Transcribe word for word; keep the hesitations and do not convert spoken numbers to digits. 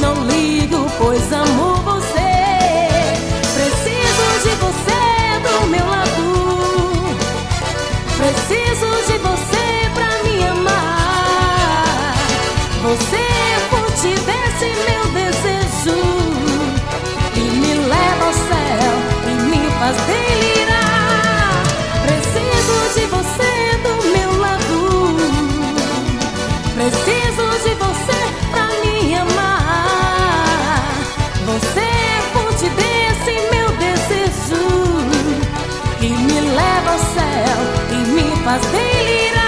não ligo, pois amo você. Preciso de você do meu lado, preciso de você pra me amar. Você fortalece meu desejo e me leva ao céu e me faz delirar. Preciso de você do meu lado, preciso de você pra me amar. Você fortalece meu desejo e me leva ao céu e me faz delirar.